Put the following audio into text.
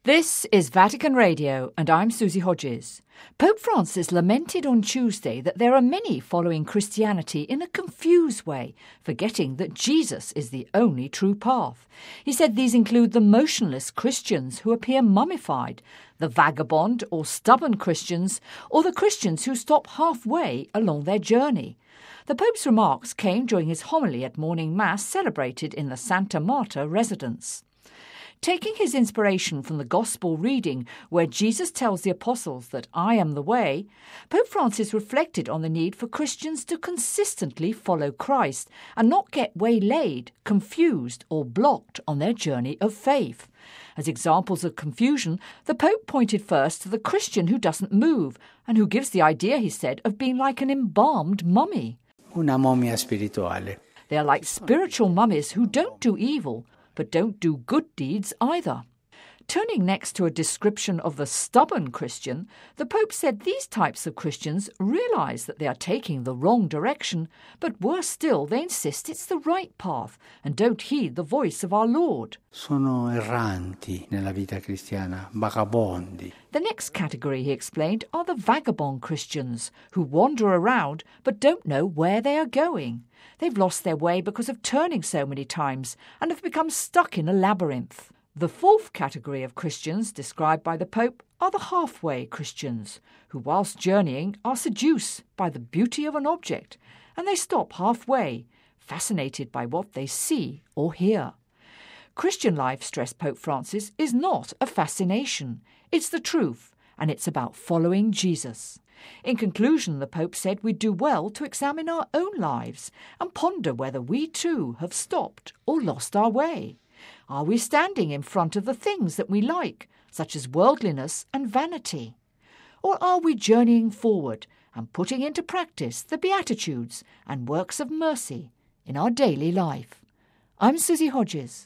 This is Vatican Radio, and I'm Susie Hodges. Pope Francis lamented on Tuesday that there are many following Christianity in a confused way, forgetting that Jesus is the only true path. He said these include the motionless Christians who appear mummified, the vagabond or stubborn Christians, or the Christians who stop halfway along their journey. The Pope's remarks came during his homily at morning Mass celebrated in the Santa Marta residence. Taking his inspiration from the Gospel reading, where Jesus tells the apostles that I am the way, Pope Francis reflected on the need for Christians to consistently follow Christ and not get waylaid, confused or blocked on their journey of faith. As examples of confusion, the Pope pointed first to the Christian who doesn't move and who gives the idea, he said, of being like an embalmed mummy. Una momia spirituale. They are like spiritual mummies who don't do evil, but don't do good deeds either. Turning next to a description of the stubborn Christian, the Pope said these types of Christians realise that they are taking the wrong direction, but worse still, they insist it's the right path and don't heed the voice of our Lord. Sono erranti nella vita cristiana, vagabondi. The next category, he explained, are the vagabond Christians who wander around but don't know where they are going. They've lost their way because of turning so many times and have become stuck in a labyrinth. The fourth category of Christians described by the Pope are the halfway Christians, who whilst journeying are seduced by the beauty of an object, and they stop halfway, fascinated by what they see or hear. Christian life, stressed Pope Francis, is not a fascination. It's the truth, and it's about following Jesus. In conclusion, the Pope said we'd do well to examine our own lives and ponder whether we too have stopped or lost our way. Are we standing in front of the things that we like, such as worldliness and vanity? Or are we journeying forward and putting into practice the Beatitudes and works of mercy in our daily life? I'm Susie Hodges.